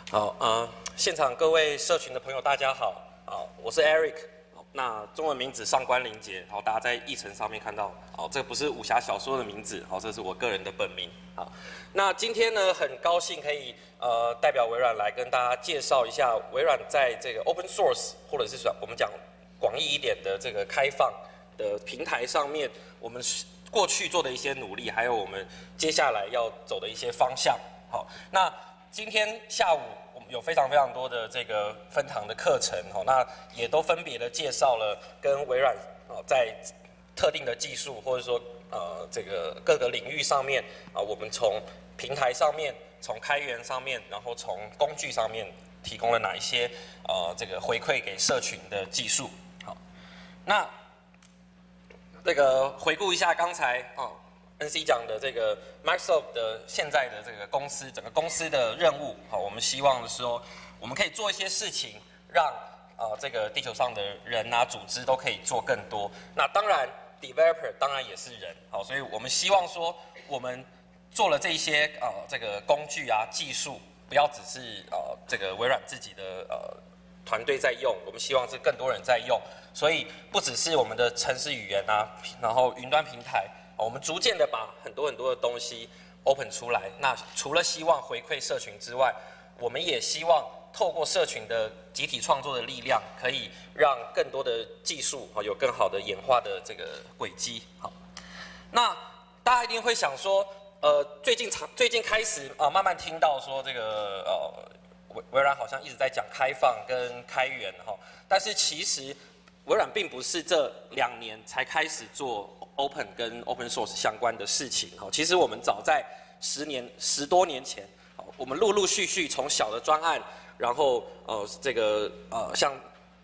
好，现场各位社群的朋友，大家好，我是 Eric，那中文名字上官林杰，好，大家在议程上面看到，好，这个不是武侠小说的名字，好，这是我个人的本名，好，那今天呢，很高兴可以代表微软来跟大家介绍一下微软在这个 Open Source 或者是说我们讲广义一点的这个开放的平台上面，我们过去做的一些努力，还有我们接下来要走的一些方向，好，那今天下午我们有非常多的这个分堂的课程，那也都分别的介绍了跟微软在特定的技术或者说这个各个领域上面我们从平台上面、从开源上面，然后从工具上面提供了哪一些这个回馈给社群的技术。好，那这个回顾一下刚才NC 讲的这个 Microsoft 的现在的这个公司，整个公司的任务，好，我们希望的说，我们可以做一些事情，让这个地球上的人组织都可以做更多。那当然 ，developer 当然也是人，好，所以我们希望说，我们做了这一些这个工具技术，不要只是这个微软自己的团队在用，我们希望是更多人在用。所以不只是我们的程式语言然后云端平台。我们逐渐的把很多的东西 open 出来。那除了希望回馈社群之外，我们也希望透过社群的集体创作的力量，可以让更多的技术有更好的演化的这个轨迹。好，那大家一定会想说，最近开始慢慢听到说这个微软好像一直在讲开放跟开源但是其实微软并不是这2年才开始做 Open 跟 Open Source 相关的事情，其实我们早在10多年前，我们陆续从小的专案，然后这个像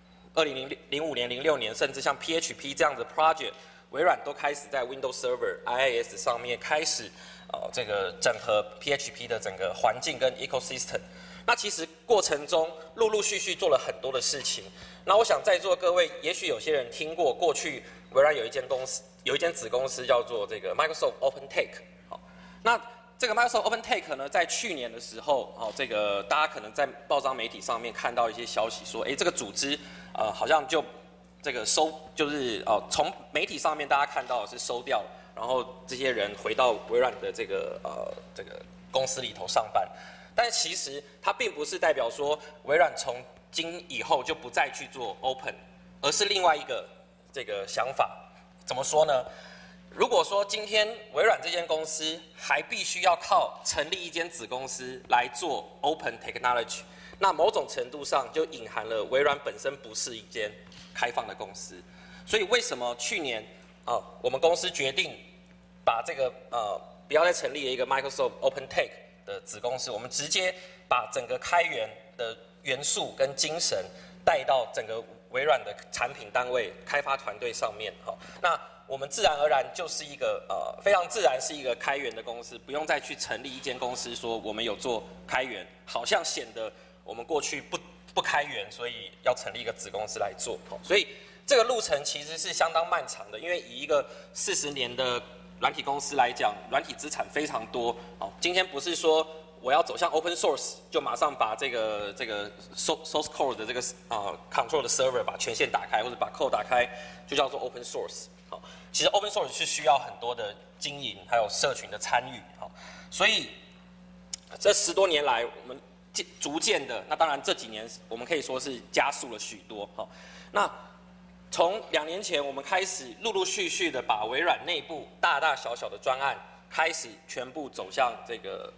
2005年、06年，甚至像 PHP 这样的 project， 微软都开始在 Windows Server、IIS 上面开始这个整合 PHP 的整个环境跟 ecosystem。那其实过程中陆续做了很多的事情。那我想在座各位，也许有些人听过，过去微软有一间子公司叫做这个 Microsoft OpenTake。好，那这个 Microsoft OpenTake 呢，在去年的时候，这个大家可能在报章媒体上面看到一些消息说，这个组织好像就这个就是从媒体上面大家看到的是收掉，然后这些人回到微软的这个公司里头上班。但其实它并不是代表说微软从今以后就不再去做 Open， 而是另外一个这个想法。怎么说呢？如果说今天微软这间公司还必须要靠成立一间子公司来做 Open Technology， 那某种程度上就隐含了微软本身不是一间开放的公司。所以为什么去年我们公司决定把这个不要再成立了一个 Microsoft OpenTake的子公司，我们直接把整个开源的元素跟精神带到整个微软的产品单位、开发团队上面。好，那我们自然而然就是一个非常自然是一个开源的公司，不用再去成立一间公司说我们有做开源，好像显得我们过去不开源，所以要成立一个子公司来做。所以这个路程其实是相当漫长的，因为以一个40年的软体公司来讲，软体资产非常多。今天不是说我要走向 open source， 就马上把这个 source code 的这个control 的 server 把权限打开，或者把 code 打开，就叫做 open source。其实 open source 是需要很多的经营，还有社群的参与。所以这10多年来，我们逐渐的，那当然这几年我们可以说是加速了许多。那从2年前，我们开始陆续的把微软内部大小的专案开始全部走向这个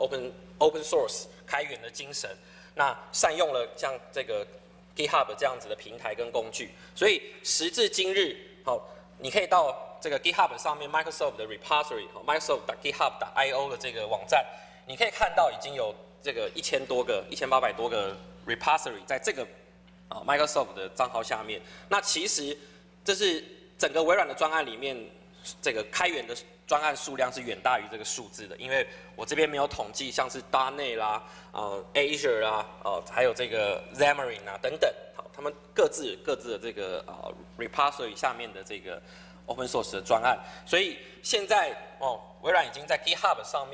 open source 开源的精神，那善用了像这个 GitHub 这样子的平台跟工具，所以时至今日，你可以到这个 GitHub 上面 Microsoft 的 repository Microsoft.github.io 的这个网站，你可以看到已经有这个1800多个 repository 在这个Microsoft 的账号下面。那其实这是整个微软的专案里面，这个开源的专案数量是远大于这个数字的，因为我这边没有统计，像是 .NET 啦、Azure 啦、还有这个 Xamarin 等等，他们各自的这个repository 下面的这个 open source 的专案。所以现在微软已经在 GitHub 上面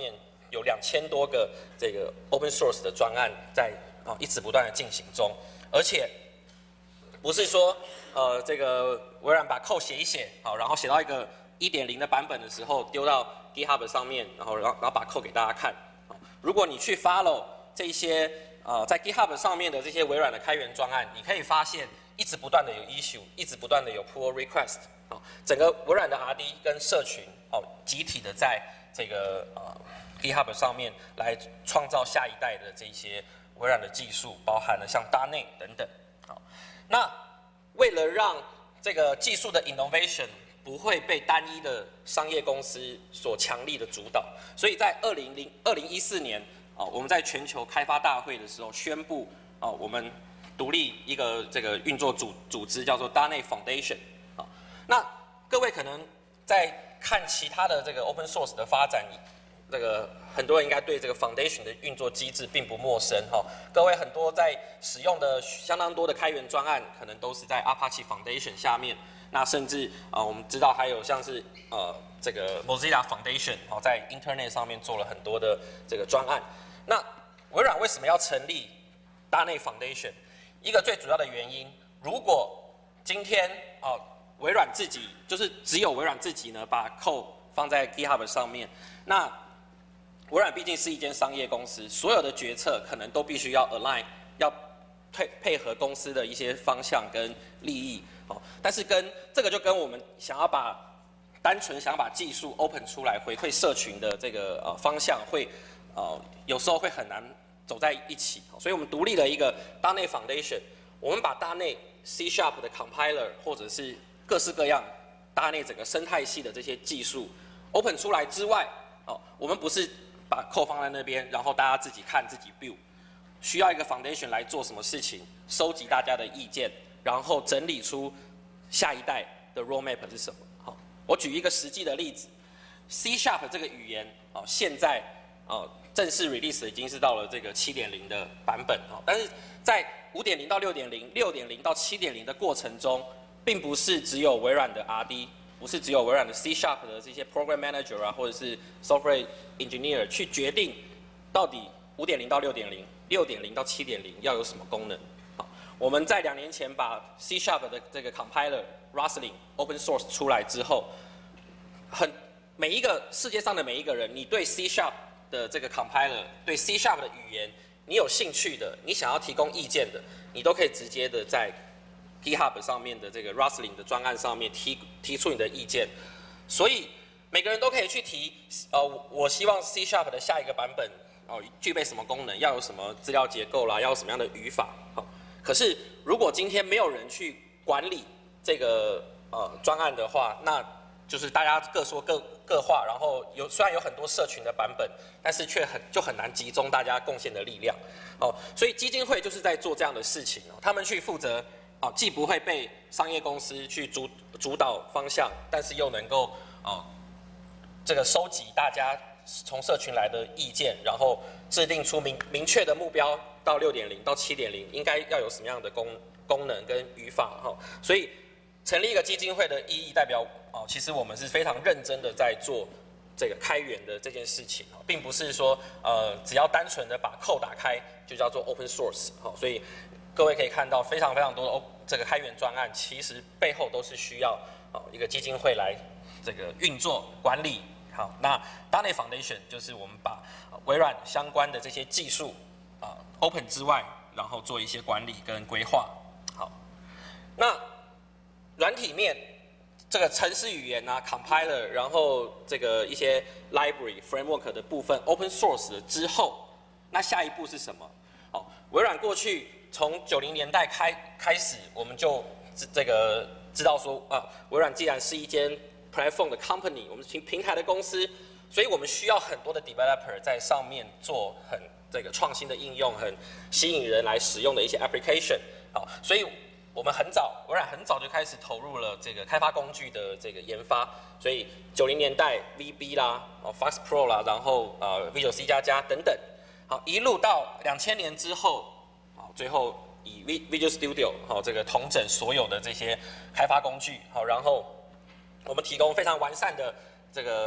有2000多个这个 open source 的专案在一直不断的进行中，而且不是说这个微软把 code 写一写，好，然后写到一个1.0的版本的时候丢到 GitHub 上面，然后把 code 给大家看。如果你去 follow 这些在 GitHub 上面的这些微软的开源专案，你可以发现一直不断的有 issue， 一直不断的有 pull request， 整个微软的 RD 跟社群集体的在这个GitHub 上面来创造下一代的这些微软的技术，包含了像 .NET 等等。好，那为了让这个技术的 innovation 不会被单一的商业公司所强力的主导，所以在2014年我们在全球开发大会的时候宣布我们独立一个这个运作组织叫做 .NET Foundation。那各位可能在看其他的这个 open source 的发展，这个很多人应该对这个 foundation 的运作机制并不陌生各位很多在使用的相当多的开源专案，可能都是在 Apache Foundation 下面。那甚至我们知道还有像是这个 Mozilla Foundation 在 Internet 上面做了很多的这个专案。那微软为什么要成立 .NET Foundation？ 一个最主要的原因，如果今天微软自己就是只有微软自己呢把 code 放在 GitHub 上面，那微软毕竟是一间商业公司，所有的决策可能都必须要 align， 要配合公司的一些方向跟利益。但是这个就跟我们单纯想把技术 open 出来回馈社群的这个方向会有时候会很难走在一起。所以我们独立了一个 .NET Foundation， 我们把 .NET C# 的 compiler 或者是各式各样 .NET 整个生态系的这些技术 open 出来之外，我们不是把 code 放在那边，然后大家自己看自己 build， 需要一个 foundation 来做什么事情，收集大家的意见，然后整理出下一代的 roadmap 是什么。我举一个实际的例子 ，C# 这个语言现在正式 release 已经是到了这个 7.0 的版本，但是在 5.0 到 6.0、6.0 到 7.0 的过程中，并不是只有微软的 RD， 不是只有微软的 C# 的这些 program manager 或者是 software engineer 去决定到底 5.0 到 6.0、6.0 到 7.0 要有什么功能。我们在2年前把 C# 的这个 compiler Roslyn open source 出来之后，每一个世界上的每一个人，你对 C# 的这个 compiler， 对 C# 的语言，你有兴趣的，你想要提供意见的，你都可以直接的在 GitHub 上面的这个 Roslyn 的专案上面提出你的意见。所以每个人都可以去提，我希望 C# 的下一个版本具备什么功能，要有什么资料结构啦，要有什么样的语法。可是如果今天没有人去管理这个专案的话，那就是大家各说各话，然后虽然有很多社群的版本，但是却很难集中大家贡献的力量。所以基金会就是在做这样的事情，他们去负责既不会被商业公司去主导方向，但是又能够这个收集大家从社群来的意见，然后制定出明确的目标，到 6.0 到 7.0 应该要有什么样的功能跟语法。所以成立一个基金会的意义代表其实我们是非常认真的在做这个开源的这件事情，并不是说只要单纯的把 code 打开就叫做 open source。所以各位可以看到非常非常多的这个开源专案，其实背后都是需要一个基金会来这个运作管理。好，那 .NET Foundation 就是我们把微软相关的这些技术open 之外，然后做一些管理跟规划。好，那软体面这个程式语言compiler， 然后这个一些 library framework 的部分 open source 了之后，那下一步是什么？微软过去从90年代开始，我们就这个知道说微软既然是一间 platform 的 company， 我们是平台的公司，所以我们需要很多的 developer 在上面做很这个创新的应用，很吸引人来使用的一些 application。所以我们微软很早就开始投入了这个开发工具的这个研发，所以90年代 VB 啦，Fast Pro 啦，然后Visual C++ 等等，一路到2000年之后，最后以 Visual Studio 这个统整所有的这些开发工具，然后我们提供非常完善的这个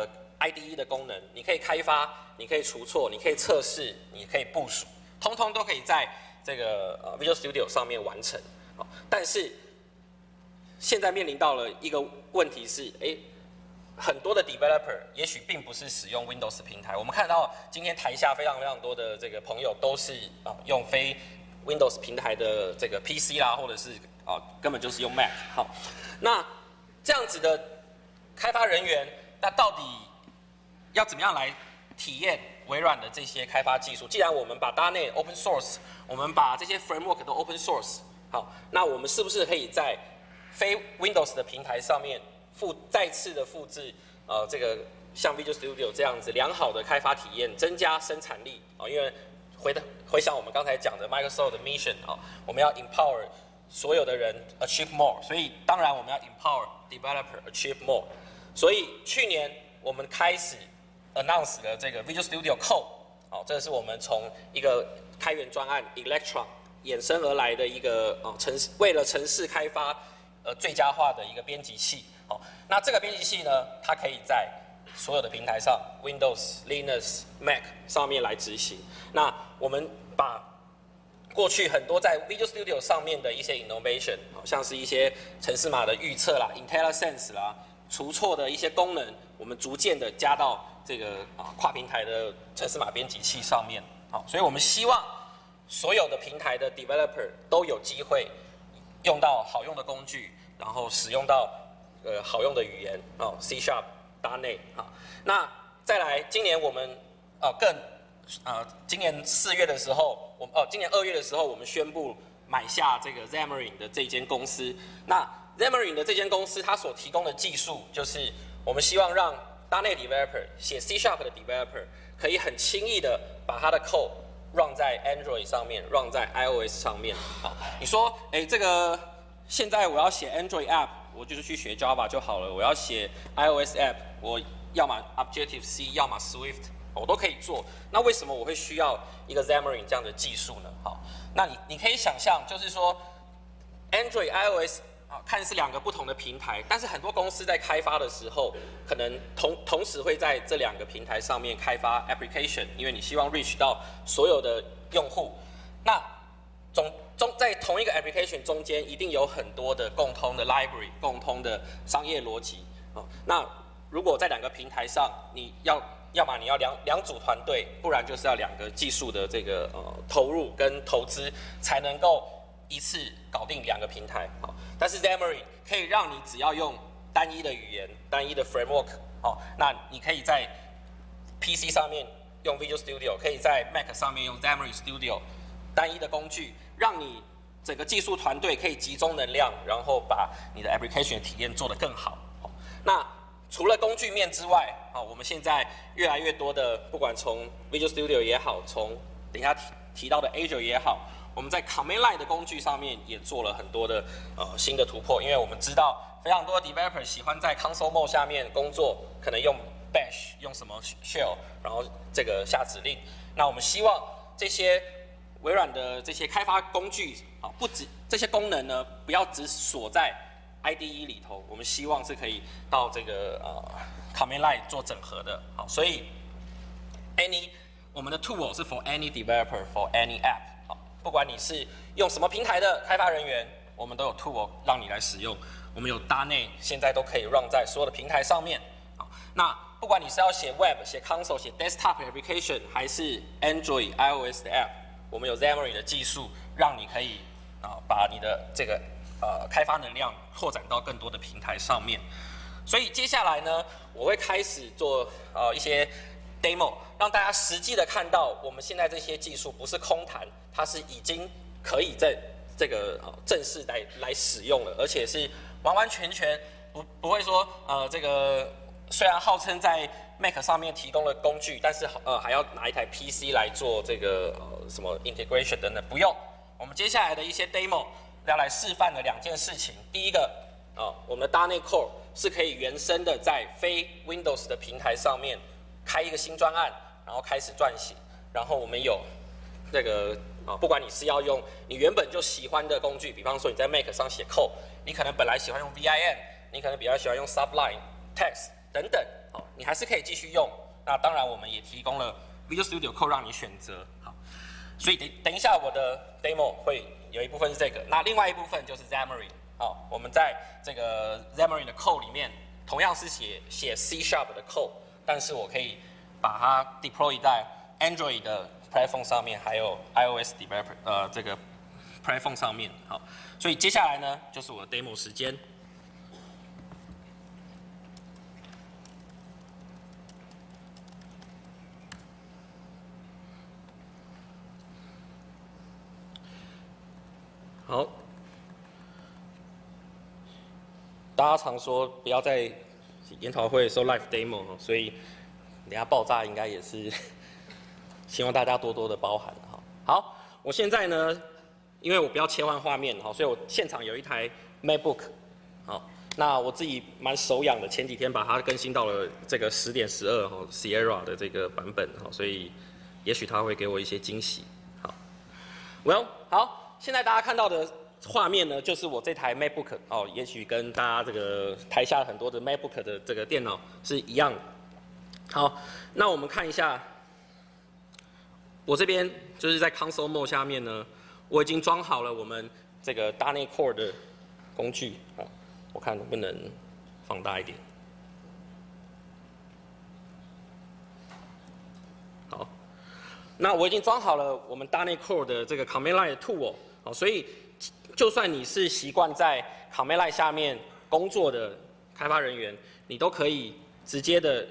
IDE 的功能，你可以开发，你可以除错，你可以测试，你可以部署，通通都可以在这个Visual Studio 上面完成。但是现在面临到了一个问题是，很多的 developer 也许并不是使用 Windows 平台。我们看到今天台下非常非常多的这个朋友都是用非 Windows 平台的这个 PC 啦，或者是根本就是用 Mac。好，那这样子的开发人员，那到底要怎么样来体验微软的这些开发技术？既然我们把 .NET Open Source， 我们把这些 framework 都 Open Source， 好，那我们是不是可以在非 Windows 的平台上面再次的复制这个像 Visual Studio 这样子良好的开发体验，增加生产力因为回想我们刚才讲的 Microsoft 的 mission 我们要 empower 所有的人 achieve more， 所以当然我们要 empower developer achieve more。所以去年我们开始 announce 了这个 Visual Studio Code， 这是我们从一个开源专案 Electron 衍生而来的一个为了程式开发最佳化的一个编辑器。那这个编辑器呢，它可以在所有的平台上 Windows、Linux、Mac 上面来执行。那我们把过去很多在 Visual Studio 上面的一些 innovation， 像是一些程式码的预测啦、IntelliSense 啦、除错的一些功能，我们逐渐的加到这个跨平台的程式码编辑器上面。所以我们希望所有的平台的 developer 都有机会用到好用的工具，然后使用到好用的语言C#、.NET。那再来，今年我们今年4月的时候，今年2月的时候，我们宣布买下这个 Xamarin 的这间公司。那 Xamarin 的这间公司，它所提供的技术，就是我们希望让 .NET developer 写 C# 的 developer 可以很轻易的把它的 code run 在 Android 上面 ，run 在 iOS 上面。你说，这个现在我要写 Android app， 我就是去学 Java 就好了。我要写 iOS app， 我要么 Objective-C， 要么 Swift， 我都可以做。那为什么我会需要一个 Xamarin 这样的技术呢？那你可以想象，就是说 Android、iOS 看似两个不同的平台，但是很多公司在开发的时候，可能同时会在这两个平台上面开发 application， 因为你希望 reach 到所有的用户。那在同一个 application 中间，一定有很多的共通的 library、共通的商业逻辑。那如果在两个平台上，要么你要两组团队，不然就是要两个技术的这个投入跟投资，才能够一次搞定两个平台。但是 Xamarin 可以让你只要用单一的语言、单一的 framework， 那你可以在 PC 上面用 Visual Studio， 可以在 Mac 上面用 Xamarin Studio， 单一的工具，让你整个技术团队可以集中能量，然后把你的 application 体验做得更好。那除了工具面之外，我们现在越来越多的，不管从 Visual Studio 也好，从等一下提到的 Azure 也好，我们在 Command Line 的工具上面也做了很多的新的突破，因为我们知道非常多的 developer 喜欢在 Console Mode 下面工作，可能用 Bash 用什么 Shell， 然后这个下指令。那我们希望这些微软的这些开发工具不止这些功能呢，不要只锁在 IDE 里头，我们希望是可以到这个Command Line 做整合的。好，所以我们的 tool 是 for any developer for any app。好，不管你是用什么平台的开发人员，我们都有 tool 让你来使用。我们有 .NET 现在都可以 run 在所有的平台上面。好，那不管你是要写 Web、写 Console、写 Desktop application， 还是 Android、iOS 的 app， 我们有 Xamarin 的技术，让你可以把你的这个开发能量扩展到更多的平台上面。所以接下来呢，我会开始做一些 demo， 让大家实际的看到我们现在这些技术不是空谈，它是已经可以在这个正式来使用了，而且是完完全全不会说这个虽然号称在 Mac 上面提供了工具，但是还要拿一台 PC 来做这个什么 integration 等等，不用。我们接下来的一些 demo 要来示范的两件事情。第一个我们的 .NET Core 是可以原生的在非 Windows 的平台上面开一个新专案，然后开始撰写。然后我们有那个不管你是要用你原本就喜欢的工具，比方说你在 Mac 上写 code， 你可能本来喜欢用 VIM， 你可能比较喜欢用 Sublime、Text 等等。 好，你还是可以继续用。那当然，我们也提供了 Visual Studio Code 让你选择。好，所以等一下我的 demo 会有一部分是这个，那另外一部分就是 Xamarin。好，我们在这个 Xamarin 的 code 里面，同样是写 C# 的 code， 但是我可以把它 deploy 在 Android 的 platform 上面，还有 iOS developer 这个 platform 上面。好，所以接下来呢，就是我的 demo 时间。好，大家常说不要在研讨会的时候 live demo， 所以等一下爆炸应该也是希望大家多多的包涵。好，我现在呢，因为我不要切换画面，所以我现场有一台 MacBook， 好，那我自己蛮手痒的，前几天把它更新到了这个10.12 Sierra 的这个版本，所以也许它会给我一些惊喜。好 ，Well， 好。现在大家看到的画面呢，就是我这台 MacBook 哦，也许跟大家这个台下很多的 MacBook 的这个电脑是一样的。好，那我们看一下，我这边就是在 Console Mode 下面呢，我已经装好了我们这个 .NET Core 的工具啊，我看能不能放大一点。好，那我已经装好了我们 .NET Core 的这个 Command Line 的 Tool。好，所以就算你是习惯在 Command Line 下面工作的开发人员，你都可以直接的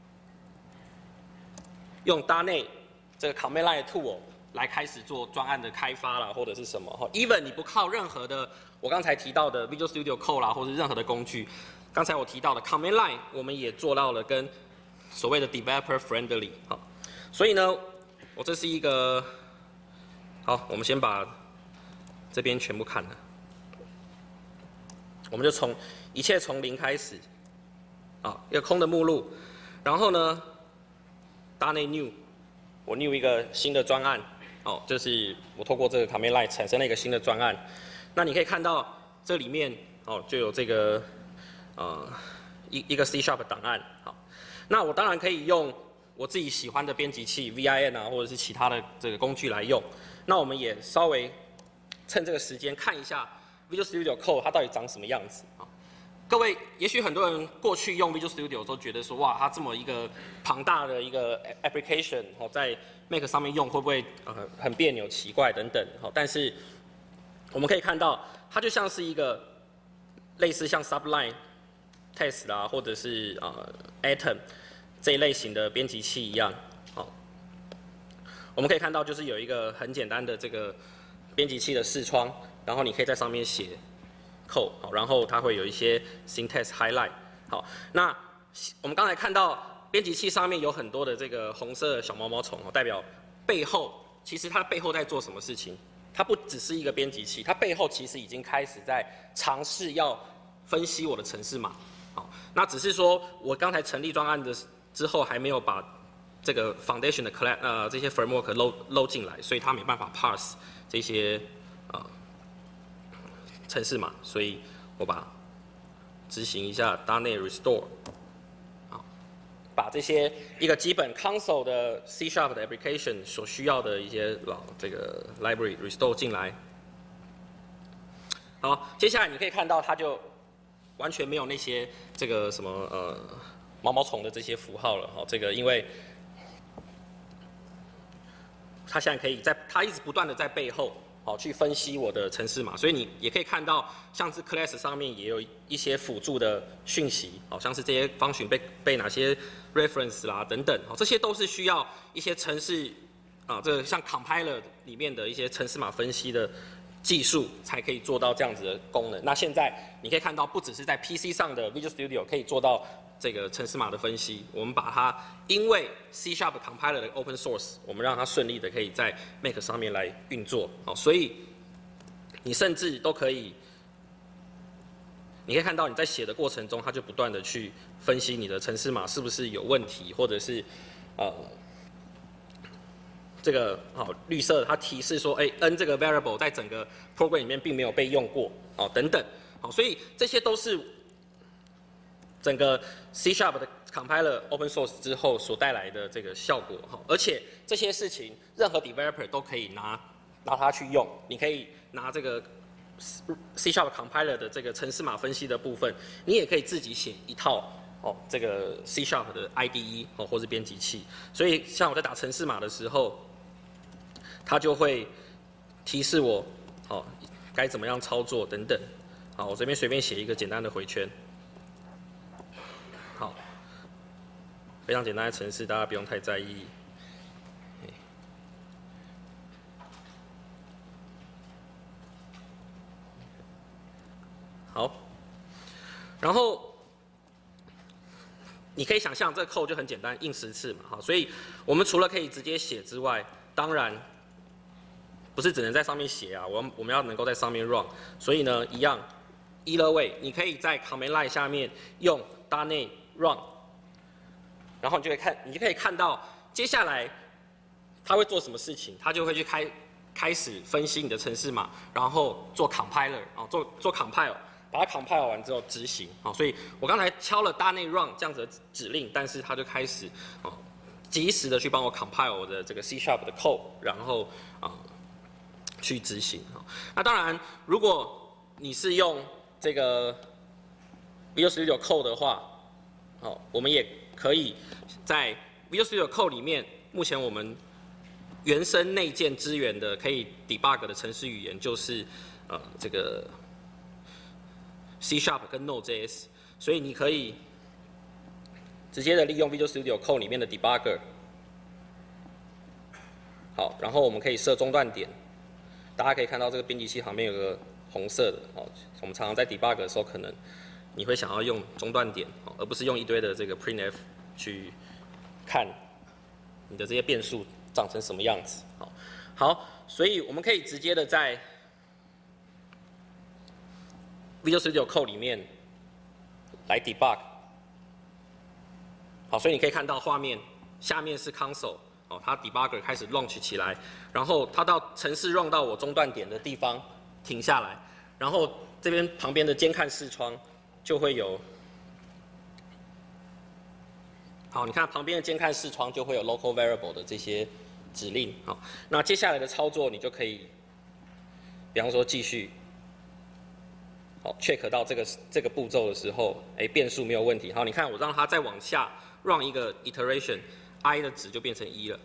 用 .NET 这个 Command Line 的 Tool 来开始做专案的开发啦，或者是什么。Even 你不靠任何的我刚才提到的 Visual Studio Code 啦，或者任何的工具，刚才我提到的 Command Line 我们也做到了跟所谓的 Developer Friendly。好，所以呢，我这是一个好，我们先把这边全部看了，我们就一切从零开始，啊，一个空的目录，然后呢 .NET New， 我 new 一个新的专案，哦，就是我透过这个 Command Line 产生了一个新的专案，那你可以看到这里面哦就有这个一个 C# 档案，好，那我当然可以用我自己喜欢的编辑器 VIN 啊，或者是其他的这个工具来用，那我们也稍微趁这个时间看一下 Visual Studio Code 它到底长什么样子啊？各位，也许很多人过去用 Visual Studio 都觉得说，哇，它这么一个庞大的一个 application 在 Mac 上面用会不会很别扭、奇怪等等？但是我们可以看到，它就像是一个类似像 Sublime、Text 啦，或者是Atom 这一类型的编辑器一样。好，我们可以看到，就是有一个很简单的这个编辑器的视窗，然后你可以在上面写 code， 好，然后它会有一些 syntax highlight。好，那我们刚才看到编辑器上面有很多的这个红色的小毛毛虫，代表背后其实它背后在做什么事情？它不只是一个编辑器，它背后其实已经开始在尝试要分析我的程式码。好，那只是说我刚才成立专案的之后还没有把这个 foundation 的这些 framework load 进来，所以它没办法 parse 这些程式码，所以我把执行一下 .NET Restore， 好，把这些一个基本 console 的 C# 的 application 所需要的一些这个 library restore 进来。好，接下来你可以看到它就完全没有那些这个什么毛毛虫的这些符号了。好，这个因为它现在可以它一直不断的在背后好去分析我的程式码，所以你也可以看到，像是 class 上面也有一些辅助的讯息，好像是这些function被哪些 reference 啦等等，好，这些都是需要一些程式这个像 compiler 里面的一些程式码分析的技术才可以做到这样子的功能。那现在你可以看到，不只是在 PC 上的 Visual Studio 可以做到这个程式码的分析，我们把它因为 C# compiler 的 open source， 我们让它顺利的可以在 Mac 上面来运作。好，所以你甚至都可以，你可以看到你在写的过程中，它就不断的去分析你的程式码是不是有问题，或者是这个好绿色它提示说，n 这个 variable 在整个 program 里面并没有被用过，等等，好，所以这些都是整个 C# 的 compiler open source 之后所带来的这个效果哈，而且这些事情任何 developer 都可以拿它去用，你可以拿这个 C# compiler 的这个程式码分析的部分，你也可以自己写一套这个 C# 的 IDE 或是编辑器，所以像我在打程式码的时候，它就会提示我该怎么样操作等等。好，我这边随便写一个简单的回圈。好，非常简单的程式，大家不用太在意。好，然后你可以想象这个code就很简单，印10次嘛，好，所以我们除了可以直接写之外，当然不是只能在上面写啊，我们要能够在上面 run， 所以呢，一样 either way， 你可以在 command line 下面用 .NET run， 然后你就可以看到接下来它会做什么事情，它就会去开始分析你的程式码，然后做 compiler， 做 compile。把它 compile 完之后执行，所以我刚才敲了.NET run 这样子的指令，但是它就开始及时的去帮我 compile 我的这个 C# 的 code， 然后去执行。那当然，如果你是用这个 Visual Studio Code 的话，我们也可以在 Visual Studio Code 里面，目前我们原生内建支援的可以 debug 的程式语言就是这个C# 跟 Node.js， 所以你可以直接的利用 Visual Studio Code 里面的 debugger。好，然后我们可以设中断点，大家可以看到这个编辑器旁边有个红色的，我们常常在 debug 的时候，可能你会想要用中断点，而不是用一堆的这个 printf 去看你的这些变数长成什么样子。好，所以我们可以直接的在Visual Studio Code 里面来 debug， 好，所以你可以看到画面下面是 console， 它 debugger 开始 launch 起来，然后它到程式 run 到我中断点的地方停下来，然后这边旁边的监看视窗就会有，好，你看旁边的监看视窗就会有 local variable 的这些指令，好，那接下来的操作你就可以，比方说继续。好 ，check 到这个步骤的时候，变数没有问题。好，你看我让它再往下 run 一个 iteration，i 的值就变成1了。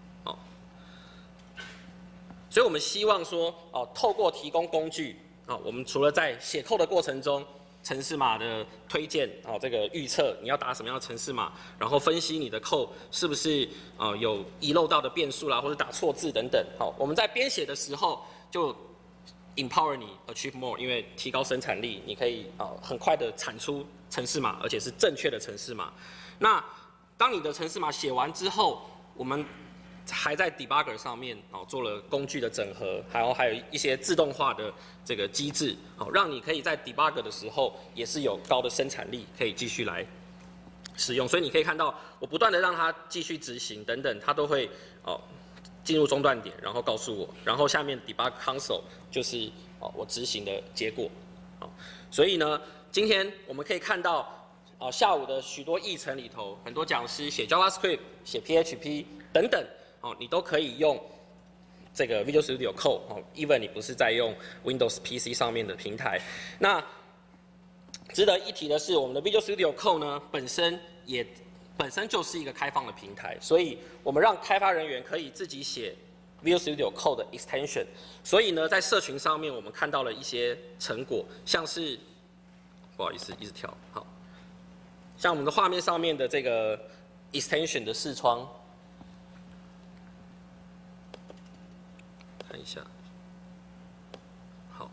所以我们希望说，透过提供工具，我们除了在写code的过程中，程式码的推荐，这个预测你要打什么样的程式码，然后分析你的code是不是有遗漏到的变数啦，或者打错字等等。好，我们在编写的时候就empower 你 achieve more， 因为提高生产力，你可以很快的产出程式码，而且是正确的程式码。那当你的程式码写完之后，我们还在 debugger 上面做了工具的整合，还有一些自动化的这个机制，让你可以在 debugger 的时候也是有高的生产力，可以继续来使用。所以你可以看到，我不断的让它继续执行等等，它都会进入中断点，然后告诉我，然后下面 debug console 就是我执行的结果。所以呢，今天我们可以看到下午的许多议程里头，很多讲师写 JavaScript、写 PHP 等等，你都可以用这个 Visual Studio Code，even 你不是在用 Windows PC 上面的平台。那值得一提的是，我们的 Visual Studio Code 呢，本身就是一个开放的平台，所以我们让开发人员可以自己写 Visual Studio Code 的 extension。所以呢，在社群上面我们看到了一些成果，像是不好意思，一直跳，好，像我们的画面上面的这个 extension 的视窗，看一下，好。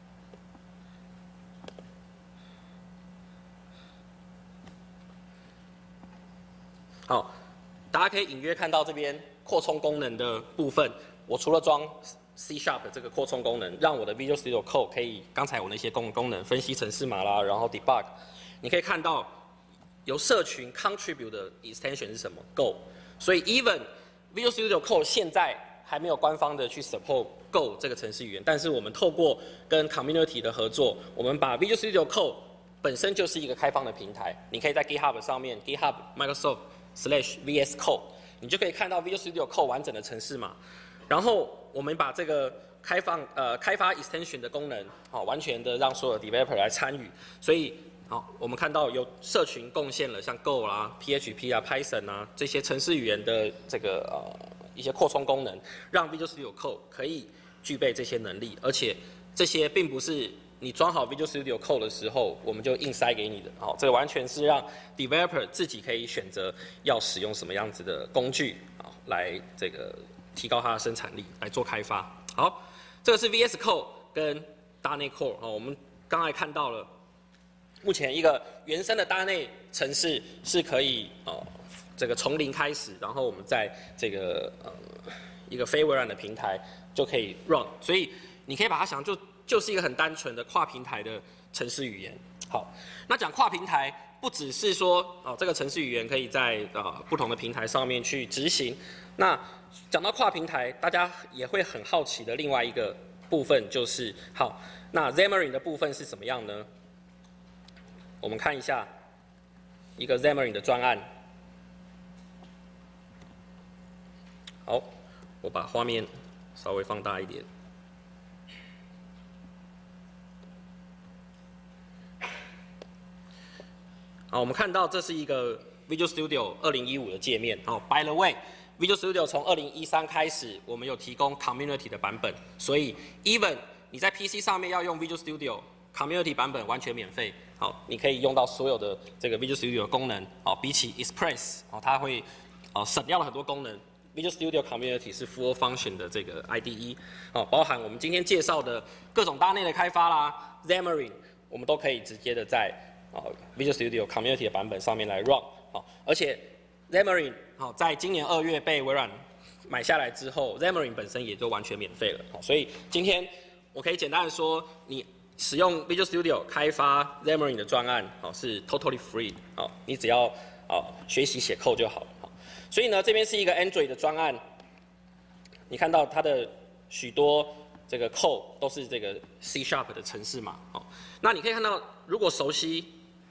好，大家可以隐约看到这边扩充功能的部分，我除了装 C# 的这个扩充功能，让我的 Visual Studio Code 可以刚才我那些功能分析程式码啦，然后 debug， 你可以看到由社群 contribute 的 extension 是什么 Go， 所以 even Visual Studio Code 现在还没有官方的去 support Go 这个程式语言，但是我们透过跟 community 的合作，我们把 Visual Studio Code 本身就是一个开放的平台，你可以在 GitHub 上面 GitHub Microsoft/VS Code， 你就可以看到 Visual Studio Code 完整的程式码。然后我们把这个开发 extension 的功能，完全的让所有 developer 来参与。所以我们看到有社群贡献了像 Go 啦、PHP 啊、Python 啊这些程式语言的这个一些扩充功能，让 Visual Studio Code 可以具备这些能力，而且这些并不是你装好 Visual Studio Code 的时候我们就硬塞给你的，这个完全是让 developer 自己可以选择要使用什么样子的工具来这个提高它的生产力来做开发。好，这个是 VS Code 跟 .NET Core， 我们刚才看到了，目前一个原生的.NET程式是可以这个从零开始，然后我们在这个一个非微软的平台就可以 run， 所以你可以把它想就是一个很单纯的跨平台的程式语言。好，那讲跨平台不只是说这个程式语言可以在不同的平台上面去执行，那讲到跨平台，大家也会很好奇的另外一个部分就是好，那 Xamarin 的部分是怎么样呢？我们看一下一个 Xamarin 的专案。好，我把画面稍微放大一点。好，我们看到这是一个 Visual Studio 2015的界面。By the way，Visual Studio 从2013开始，我们有提供 Community 的版本，所以 even 你在 PC 上面要用 Visual Studio Community 版本完全免费。好，你可以用到所有的这个 Visual Studio 的功能。比起 Express， 它会省掉了很多功能。Visual Studio Community 是 Full Function 的这个 IDE， 包含我们今天介绍的各种.NET的开发啦 ，Xamarin， 我们都可以直接的在Visual Studio Community 的版本上面来 run。而且 Xamarin 在今年2月被微软买下来之后 ，Xamarin 本身也就完全免费了。所以今天我可以简单的说，你使用 Visual Studio 开发 Xamarin 的专案，是 totally free， 你只要学习写 code 就好了。所以呢，这边是一个 Android 的专案，你看到它的许多这个 code 都是这个 C# 的程式码。那你可以看到，如果熟悉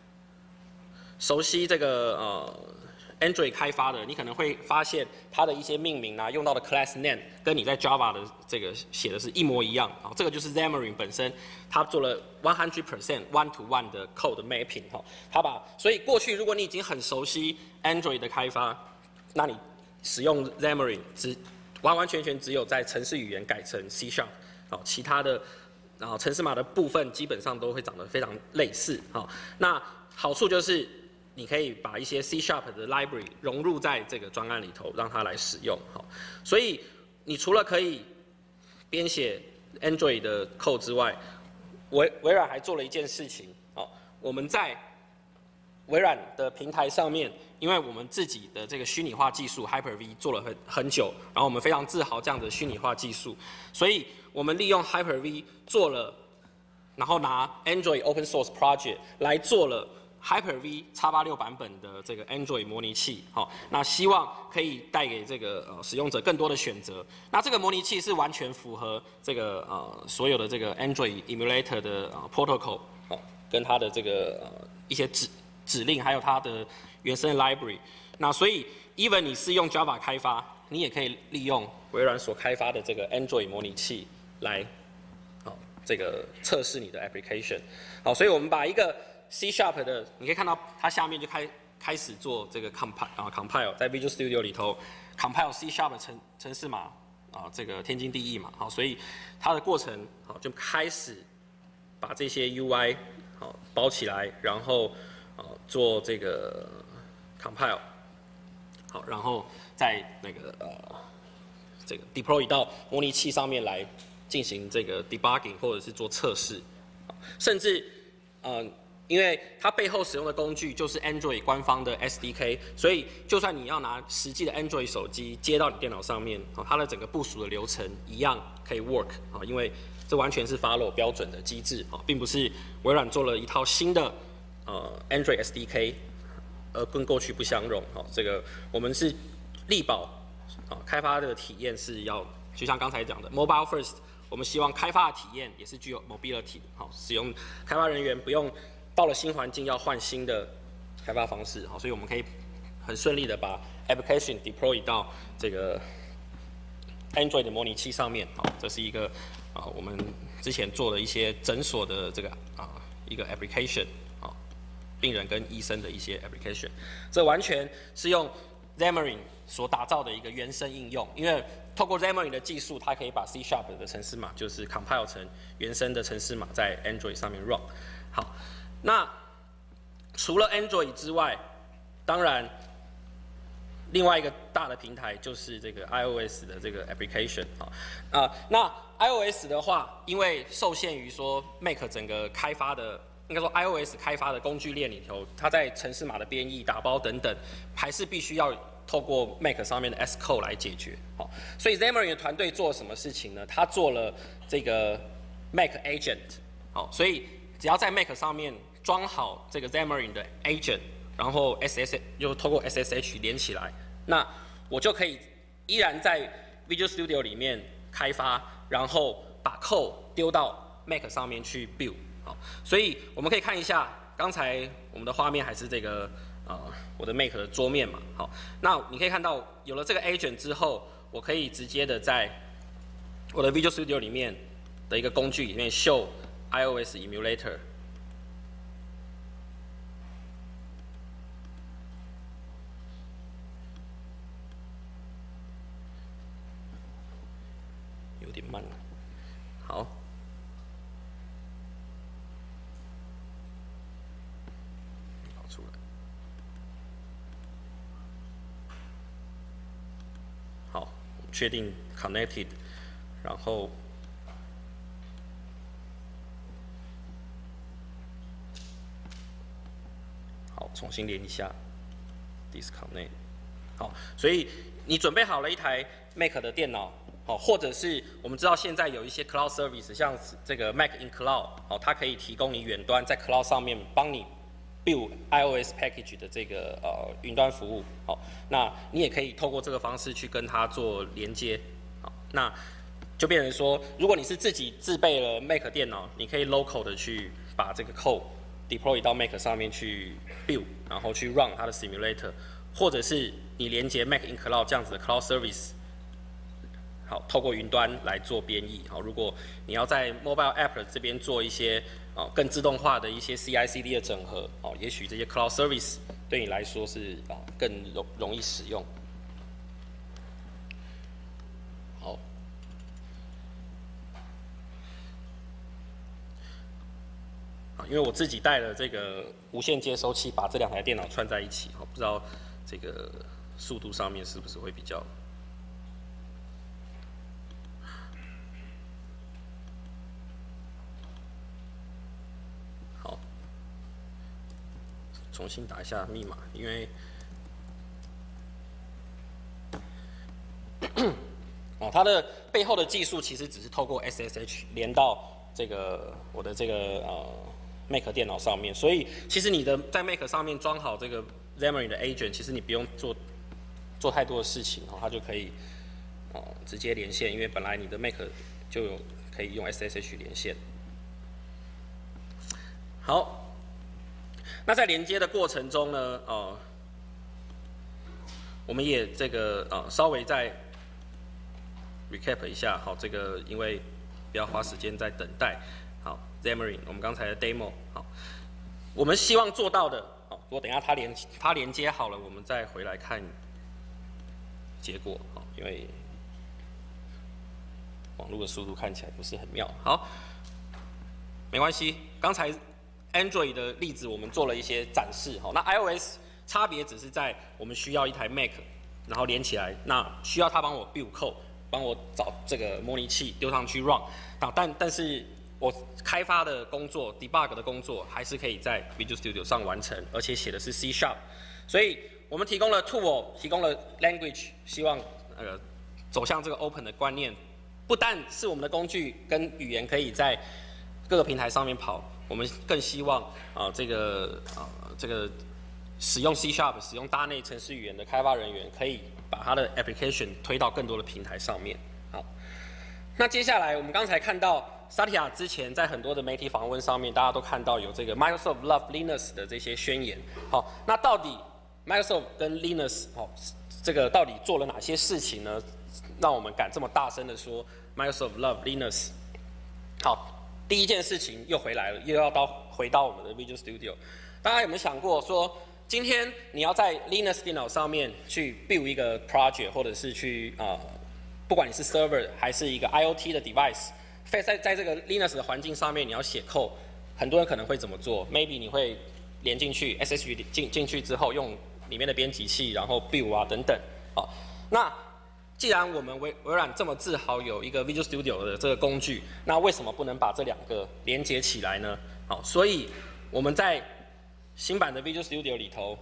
这个Android 开发的，你可能会发现它的一些命名用到的 class name 跟你在 Java 的这个写的是一模一样。这个就是 Xamarin 本身，它做了 100% one-to-one 的 code mapping。所以过去如果你已经很熟悉 Android 的开发，那你使用 Xamarin 完完全全只有在程式语言改成 C#， 其他的程式码的部分基本上都会长得非常类似。那好处就是你可以把一些 C# 的 library 融入在这个专案里头，让它来使用。所以你除了可以编写 Android 的 code 之外，微软还做了一件事情。我们在微软的平台上面，因为我们自己的这个虚拟化技术 Hyper-V 做了很久，然后我们非常自豪这样的虚拟化技术，所以我们利用 Hyper-V 做了，然后拿 Android Open Source Project 来做了 Hyper-V X86 版本的这个 Android 模拟器。那希望可以带给这个使用者更多的选择。那这个模拟器是完全符合这个所有的这个 Android Emulator 的protocol， 跟它的这个一些指令，还有它的原生的 library。那所以 even 你是用 Java 开发，你也可以利用微软所开发的这个 Android 模拟器来这个测试你的 application。所以我们把一个 C# 的，你可以看到它下面就开始做这个 compile， 在 Visual Studio 里头 compile C# 的程式码这个天经地义嘛。所以它的过程就开始把这些 UI 包起来，然后做这个 compile， 然后再那个这个 deploy 到模拟器上面来进行这个 debugging 或者是做测试，甚至因为它背后使用的工具就是 Android 官方的 SDK， 所以就算你要拿实际的 Android 手机接到你电脑上面，它的整个部署的流程一样可以 work， 因为这完全是 follow 标准的机制，并不是微软做了一套新的Android SDK， 跟过去不相容。这个我们是力保开发的体验是要就像刚才讲的 Mobile First， 我们希望开发的体验也是具有 mobility 的，使用开发人员不用到了新环境要换新的开发方式，好，所以我们可以很顺利的把 application deploy 到这个 Android 的模拟器上面，好，这是一个我们之前做了一些诊所的这个一个 application， 啊，病人跟医生的一些 application， 这完全是用 Xamarin 所打造的一个原生应用，因为透过 Xamarin 的技术，它可以把 C# 的程式码就是 compile 成原生的程式码在 Android 上面 run。好，那除了 Android 之外，当然另外一个大的平台就是这个 iOS 的这个 application 那 iOS 的话，因为受限于说 Mac 整个开发的，应该说 iOS 开发的工具链里头，它在程式码的编译、打包等等，还是必须要透过 Mac 上面的 Xcode 来解决。好，所以 Xamarin 的团队做了什么事情呢？他做了这个 Mac Agent。好，所以只要在 Mac 上面装好这个 Xamarin 的 Agent， 然后 又透过 SSH 连起来，那我就可以依然在 Visual Studio 里面开发，然后把 code 丢到 Mac 上面去 build。好，所以我们可以看一下，刚才我们的画面还是这个我的 Mac 的桌面嘛。好，那你可以看到有了这个 Agent 之后，我可以直接的在我的 Visual Studio 里面的一个工具里面 show iOS emulator。有点慢了，好，跑出来，好，我们确定 connected， 然后好，重新连一下 disconnect， 好，所以你准备好了一台 Mac 的电脑。或者是我们知道现在有一些 Cloud Service， 像这个 Mac in Cloud， 它可以提供你远端在 Cloud 上面帮你 build iOS package 的这个云端服务。好，那你也可以透过这个方式去跟它做连接。好，那就变成说，如果你是自己自备了 Mac 电脑，你可以 local 的去把这个 code deploy 到 Mac 上面去 build， 然后去 run 它的 simulator， 或者是你连接 Mac in Cloud 这样子的 Cloud Service。好，透过云端来做编译。好，如果你要在 Mobile App 这边做一些更自动化的一些 CI/CD 的整合，也许这些 Cloud Service 对你来说是更容易使用。好，因为我自己带了这个无线接收器，把这两台电脑串在一起，不知道这个速度上面是不是会比较。重新打一下密码，因为它的背后的技术其实只是透过 SSH 连到这个我的这个Mac 电脑上面，所以其实你的在 Mac 上面装好这个 Xamarin 的 Agent， 其实你不用做太多的事情，它就可以直接连线，因为本来你的 Mac 就有可以用 SSH 连线。好。那在连接的过程中呢，我们也这个稍微再 recap 一下，好，这个因为不要花时间在等待，好 ，Xamarin 我们刚才的 demo， 好，我们希望做到的，好，我等一下它连接好了，我们再回来看结果，好，因为网络的速度看起来不是很妙，好，没关系，刚才。Android 的例子我们做了一些展示，好，那 iOS 差别只是在我们需要一台 Mac， 然后连起来，那需要它帮我 build code， 帮我找这个模拟器丢上去 run， 但是我开发的工作 debug 的工作还是可以在 Visual Studio 上完成，而且写的是 C#， 所以我们提供了 tool， 提供了 language， 希望走向这个 open 的观念，不但是我们的工具跟语言可以在各个平台上面跑。我们更希望这个使用 C#、使用大内程式语言的开发人员，可以把他的 application 推到更多的平台上面。好， 那接下来我们刚才看到Satya之前在很多的媒体访问上面，大家都看到有这个 Microsoft Love Linux 的这些宣言。好，那到底 Microsoft 跟 Linux 这个到底做了哪些事情呢？让我们敢这么大声的说 Microsoft Love Linux。好，第一件事情又回来了，又要回到我们的 Visual Studio。大家有没有想过说，今天你要在 Linux 电脑上面去 build 一个 project， 或者是去不管你是 server 还是一个 IoT 的 device， 在这个 Linux 的环境上面你要写 code， 很多人可能会怎么做 ？Maybe 你会连进去 SSH 进去之后，用里面的编辑器，然后 build 啊等等。好，那既然我们微软这么自豪有一个 Visual Studio 的这个工具，那为什么不能把这两个连接起来呢？好，所以我们在新版的 Visual Studio 里头，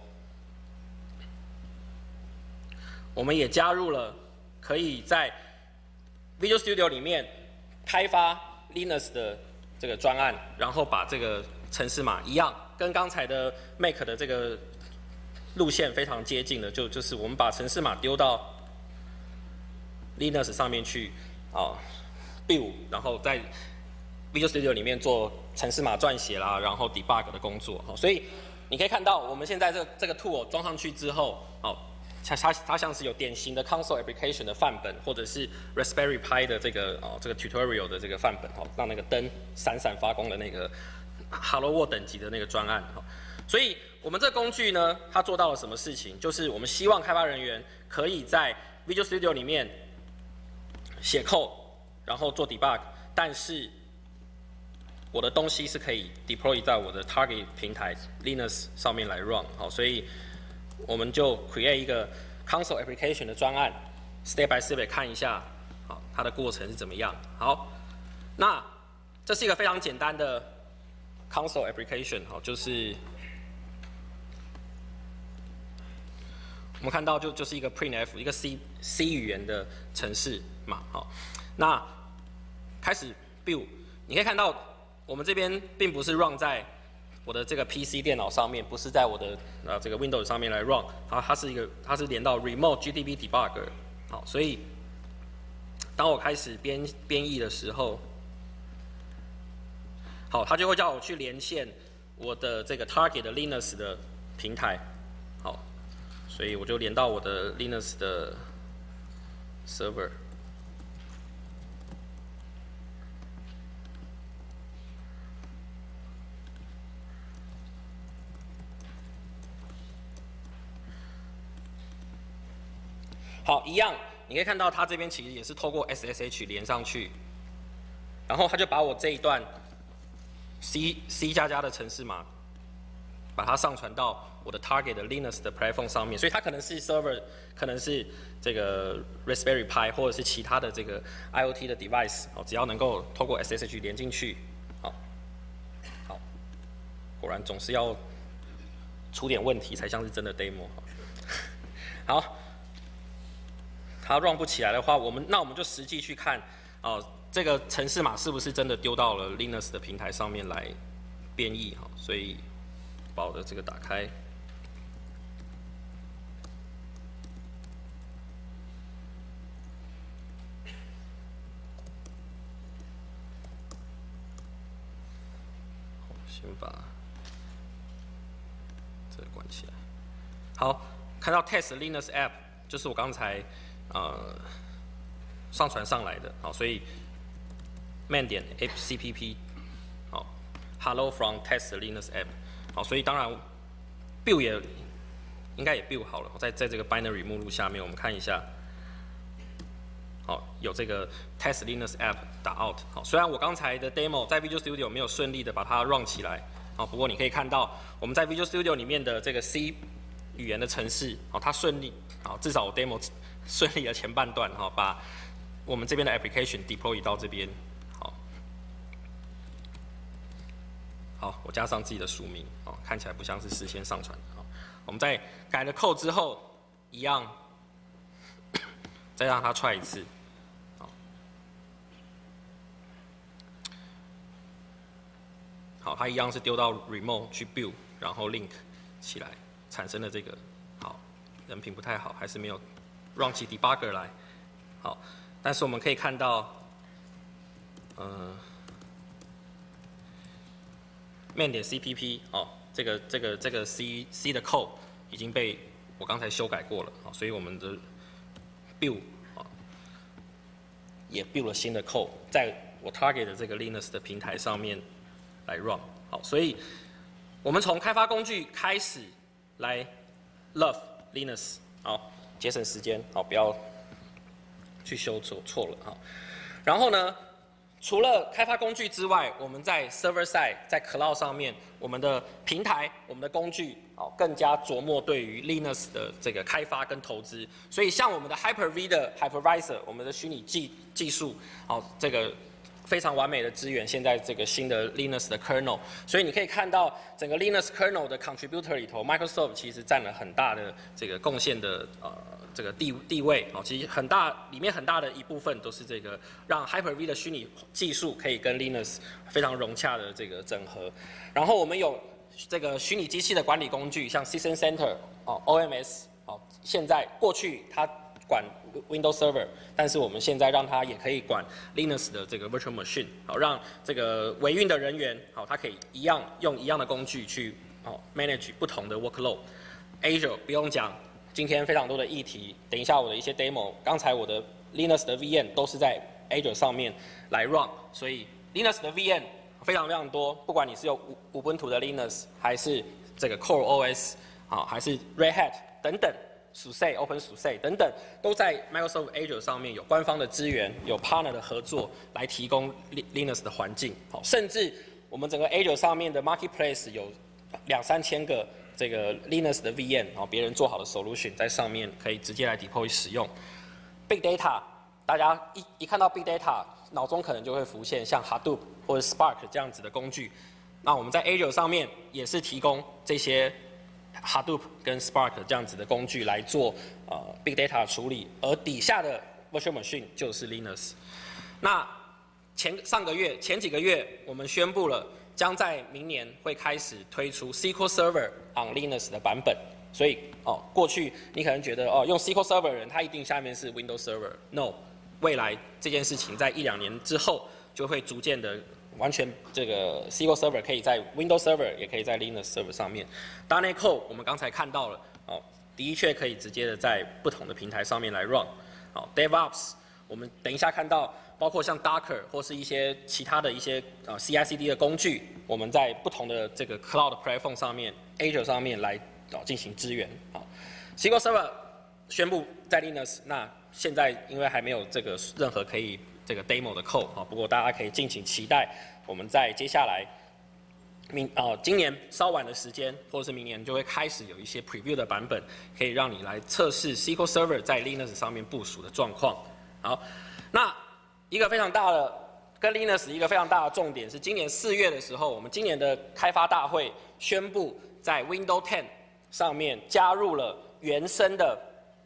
我们也加入了可以在 Visual Studio 里面开发 Linux 的这个专案，然后把这个程式码一样，跟刚才的 Make 的这个路线非常接近的，就是我们把程式码丢到 Linux 上面去build， 然后在 Visual Studio 里面做程式码撰写啦，然后 debug 的工作。所以你可以看到，我们现在这个 tool 装上去之后，它像是有典型的 console application 的范本，或者是 Raspberry Pi 的这个 tutorial 的这个范本，让那个灯闪闪发光的那个 Hello World 等级的那个专案。所以我们这个工具呢，它做到了什么事情？就是我们希望开发人员可以在 Visual Studio 里面写 code， 然后做 debug， 但是我的东西是可以 deploy 在我的 target 平台 Linux 上面来 run。好，所以我们就 create 一个 console application 的专案 ，step by step 看一下，好，它的过程是怎么样。好，那这是一个非常简单的 console application， 好，就是我们看到就是一个 printf， 一个 C 语言的程式嘛，好，那开始 build， 你可以看到我们这边并不是 run 在我的这个 PC 电脑上面，不是在我的这个 Windows 上面来 run， 好，它是连到 Remote GDB Debugger， 好，所以当我开始编译的时候，好，它就会叫我去连线我的这个 Target 的 Linux 的平台，好，所以我就连到我的 Linux 的 server。好，一样，你可以看到它这边其实也是透过 SSH 连上去，然后它就把我这一段 C 加加的程式码，把它上传到我的 Target 的 Linux 的 platform 上面，所以它可能是 server， 可能是这个 Raspberry Pi 或者是其他的这个 IoT 的 device， 只要能够透过 SSH 连进去，好，果然总是要出点问题才像是真的 demo， 好。它 run 不起来的话，那我们就实际去看，这个程式码是不是真的丢到了 Linux 的平台上面来编译，所以把我的这个打开，先把这个关起来。好，看到 Test Linux App， 就是我刚才上传上来的，好，所以 man 点 cpp， 好 ，hello from test Linux app， 好，所以当然 build 也应该也 build 好了，在这个 binary 目录下面，我们看一下，好，有这个 test Linux app 打 out， 好，虽然我刚才的 demo 在 Visual Studio 没有顺利的把它 run 起来，好，不过你可以看到我们在 Visual Studio 里面的这个 C 语言的程式，好，它顺利，好，至少我 demo 顺利的前半段，哈，把我们这边的 application deploy 到这边，好，我加上自己的署名，看起来不像是事先上传的，我们在改了 code 之后，一样，再让它 try 一次，好，它一样是丢到 remote 去 build， 然后 link 起来，产生了这个，好，人品不太好，还是没有 run 起 debugger 来，好，但是我们可以看到 main 点 cpp 哦，这个 C 的 code 已经被我刚才修改过了，好，所以我们的 build 也 build 了新的 code， 在我 target 的这个 Linux 的平台上面来 run， 好，所以我们从开发工具开始来 love Linux， 好，节省时间，好，不要去修错了，好，然后呢？除了开发工具之外，我们在 server side， 在 cloud 上面，我们的平台、我们的工具，更加琢磨对于 Linux 的这个开发跟投资。所以，像我们的 Hyper-V 的 Hypervisor， 我们的虚拟技术，这个非常完美的支援现在这个新的 Linux 的 kernel。所以你可以看到，整个 Linux kernel 的 contributor 里头 ，Microsoft 其实占了很大的这个贡献的这个地位，其实里面很大的一部分都是这个让 Hyper-V 的虚拟技术可以跟 Linux 非常融洽的这个整合。然后我们有这个虚拟机器的管理工具，像 System Center OMS， 现在过去它管 Windows Server， 但是我们现在让它也可以管 Linux 的这个 Virtual Machine， 让这个维运的人员他可以用一样的工具去manage 不同的 workload。Azure 不用讲。今天非常多的议题，等一下我的一些 demo， 刚才我的 Linux 的 VM 都是在 Azure 上面来 run， 所以 Linux 的 VM 非常非常多，不管你是用Ubuntu 的 Linux， 还是这个 Core OS， 还是 Red Hat 等等 ，SUSE、OpenSUSE 等等，都在 Microsoft Azure 上面有官方的资源，有 partner 的合作来提供 Linux 的环境，甚至我们整个 Azure 上面的 Marketplace 有2-3千个。这个 Linux 的 VM， 别人做好的 solution 在上面可以直接来 deploy 使用。Big Data， 大家一看到 Big Data， 脑中可能就会浮现像 Hadoop 或者 Spark 这样子的工具。那我们在 Azure 上面也是提供这些 Hadoop 跟 Spark 这样子的工具来做Big Data 处理，而底下的 Virtual Machine 就是 Linux。那前几个月我们宣布了。将在明年会开始推出 SQL Server on Linux 的版本，所以过去你可能觉得用 SQL Server 的人他一定下面是 Windows Server，No， 未来这件事情在1-2年之后就会逐渐的完全这个 SQL Server 可以在 Windows Server 也可以在 Linux Server 上面。.NET Core 我们刚才看到了，的确可以直接的在不同的平台上面来 run。DevOps 我们等一下看到。包括像 Docker 或是一些其他的一些CI/CD 的工具，我们在不同的这个 Cloud Platform 上面 ，Azure 上面来进行支援。SQL Server 宣布在 Linux， 那现在因为还没有这个任何可以这个 demo 的 code， 不过大家可以敬请期待，我们在接下来今年稍晚的时间，或者是明年就会开始有一些 preview 的版本，可以让你来测试 SQL Server 在 Linux 上面部署的状况。好，那一个非常大的跟 Linux 一个非常大的重点是，今年4月的时候，我们今年的开发大会宣布，在 Windows 10上面加入了原生的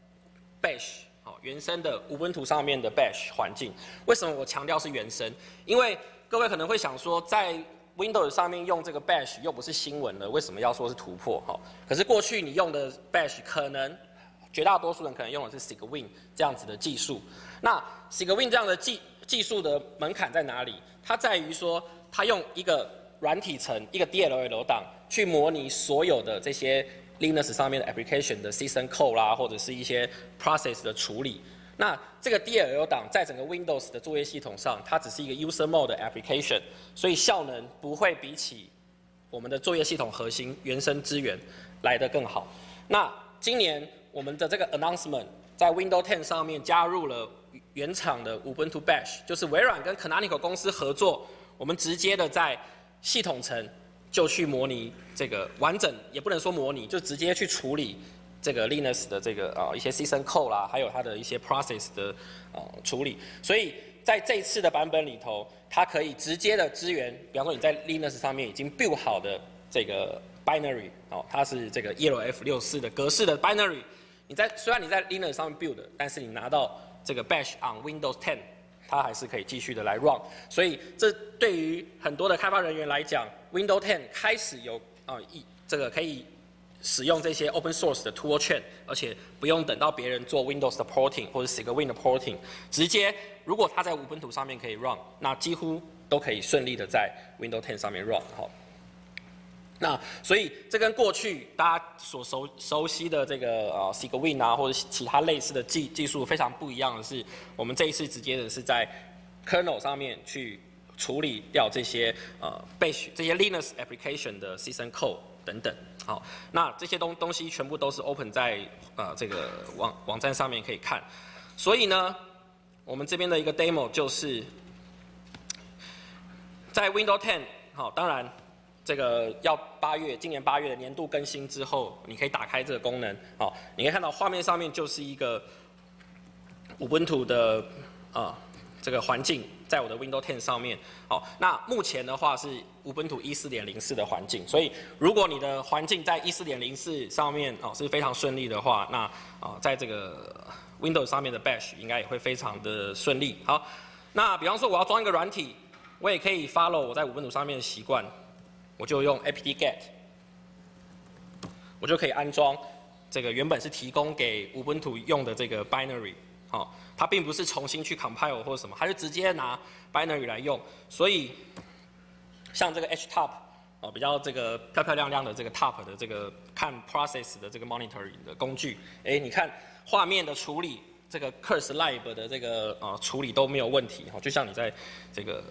Bash， 原生的 Ubuntu 上面的 Bash 环境。为什么我强调是原生？因为各位可能会想说，在 Windows 上面用这个 Bash 又不是新闻了，为什么要说是突破？可是过去你用的 Bash 可能绝大多数人可能用的是 Cygwin 这样子的技术。那 Cygwin 这样的技术的门槛在哪里？它在于说，它用一个软体层、一个 DLL 档去模拟所有的这些 Linux 上面的 application 的 system code 啦，或者是一些 process 的处理。那这个 DLL 档在整个 Windows 的作业系统上，它只是一个 user mode 的 application， 所以效能不会比起我们的作业系统核心原生资源来得更好。那今年我们的这个 announcement 在 Windows 10上面加入了原厂的 Ubuntu Bash， 就是微软跟 Canonical 公司合作，我们直接的在系统层就去模拟这个完整，也不能说模拟，就直接去处理这个 Linux 的这个一些 system code 啦，还有它的一些 process 的处理。所以在这一次的版本里头，它可以直接的支援，比方说你在 Linux 上面已经 build 好的这个 binary， 它是这个 ELF64的格式的 binary。虽然你在 Linux 上面 build， 但是你拿到这个 Bash on Windows 10， 它还是可以继续的来 run。所以这对于很多的开发人员来讲 ，Windows 10开始有这个可以使用这些 open source 的 tool chain， 而且不用等到别人做 Windows 的 porting 或者 Cygwin 的 porting， 直接如果它在Ubuntu上面可以 run， 那几乎都可以顺利的在 Windows 10上面 run 哈。那所以这跟过去大家所熟悉的这个Cygwin 啊，或者其他类似的技术非常不一样的是，我们这一次直接的是在 kernel 上面去处理掉这些这些 Linux application 的 system code 等等。好，那这些东西全部都是 open 在这个网站上面可以看。所以呢，我们这边的一个 demo 就是在 Windows 10， 好，当然这个要今年8月的年度更新之后，你可以打开这个功能。好，你可以看到画面上面就是一个 Ubuntu 的这个环境，在我的 Windows 10上面。好，那目前的话是 Ubuntu 14.04的环境，所以如果你的环境在14.04上面是非常顺利的话，那在这个 Windows 上面的 Bash 应该也会非常的顺利。好，那比方说我要装一个软体，我也可以 follow 我在 Ubuntu 上面的习惯，我就用 apt-get， 我就可以安装这个原本是提供给 Ubuntu 用的这个 binary。好，它并不是重新去 compile 或什么，它就直接拿 binary 来用。所以像这个 htop 比较这个漂漂亮亮的这个 top 的这个看 process 的这个 monitoring 的工具，你看画面的处理，这个 curse-lib 的这个处理都没有问题，就像你在这个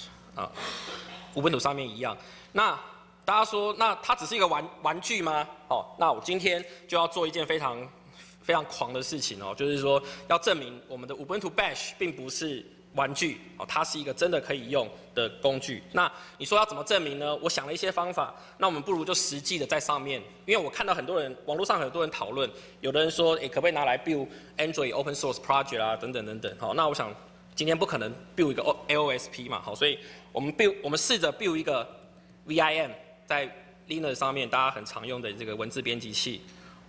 Ubuntu 上面一样。那大家说，那它只是一个玩具吗？那我今天就要做一件非常狂的事情就是说要证明我们的 Ubuntu Bash 并不是玩具它是一个真的可以用的工具。那你说要怎么证明呢？我想了一些方法，那我们不如就实际的在上面，因为我看到网络上很多人讨论，有的人说可不可以拿来 build Android open source project 啊等等等等。好，那我想今天不可能 build 一个 AOSP 嘛，好，所以我们试着 build 一个 VIM 在 Linux 上面大家很常用的这个文字编辑器。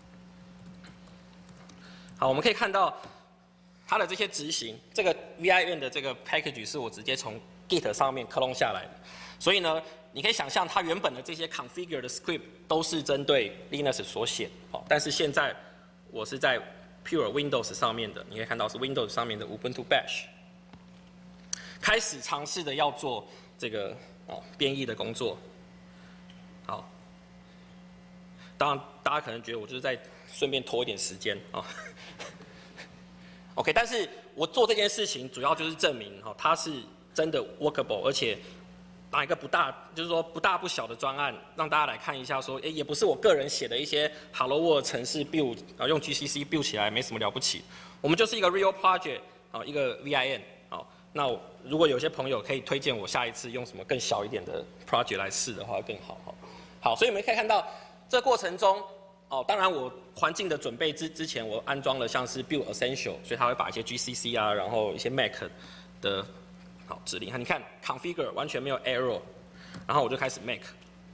好，我们可以看到它的这些执行，这个 VIM 的这个 package 是我直接从 Git 上面 clone 下来的，所以呢，你可以想象它原本的这些 configure 的 script 都是针对 Linux 所写，但是现在我是在 pure Windows 上面的，你可以看到是 Windows 上面的 Ubuntu Bash， 开始尝试的要做这个编译的工作。好，当然大家可能觉得我就是在顺便拖一点时间OK， 但是我做这件事情主要就是证明它是真的 workable， 而且拿一个不大不小的专案，让大家来看一下说，也不是我个人写的一些 Hello World 程式 build， 用 GCC build 起来没什么了不起，我们就是一个 real project， 一个 VIM。那如果有些朋友可以推荐我下一次用什么更小一点的 project 来试的话更好。好，所以我们可以看到这过程中当然我环境的准备之前我安装了像是 build essential， 所以它会把一些 GCC 啊，然后一些 Mac 的指令，你看 configure 完全没有 error， 然后我就开始 make，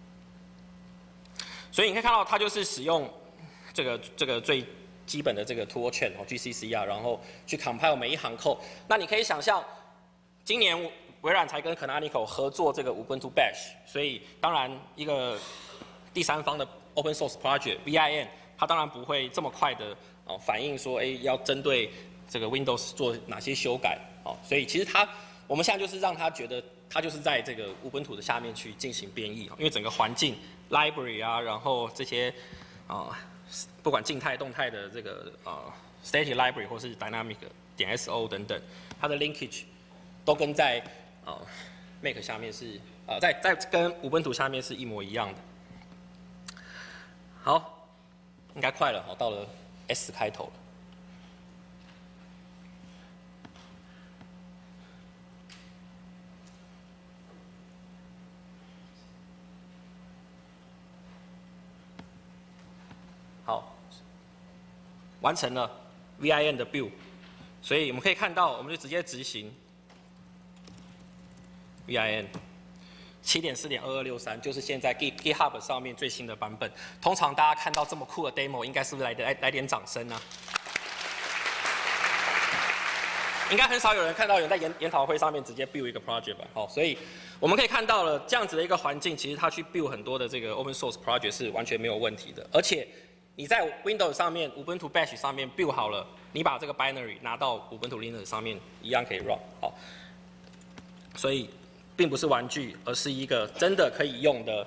所以你可以看到它就是使用这个最基本的这个 tool chain GCC 啊，然后去 compile 每一行 code。那你可以想象，今年微软才跟 Canonical 合作这个 Ubuntu Bash， 所以当然一个第三方的 open source project VIM， 它当然不会这么快的反映说要针对这个 Windows 做哪些修改所以其实我们现在就是让他觉得他就是在这个 Ubuntu 的下面去进行编译，因为整个环境 library 啊，然后这些不管静态动态的这个static library 或是 dynamic .so 等等，它的 linkage 都跟在Mac 下面是在跟 Ubuntu 下面是一模一样的。好，应该快了，到了 S 开头了。好，完成了 VIM 的 build， 所以我们可以看到，我们就直接执行 VIM 7.4.2263， 就是现在 GitHub 上面最新的版本。通常大家看到这么酷的 demo， 应该是不是来点掌声呢？ 应该很少有人看到有人在研讨会上面直接 build 一个 project 吧？好，所以我们可以看到了这样子的一个环境，其实它去 build 很多的这个 open source project 是完全没有问题的。而且你在 Windows 上面 Ubuntu Bash 上面 build 好了，你把这个 binary 拿到 Ubuntu Linux 上面一样可以 run。好，所以并不是玩具，而是一个真的可以用的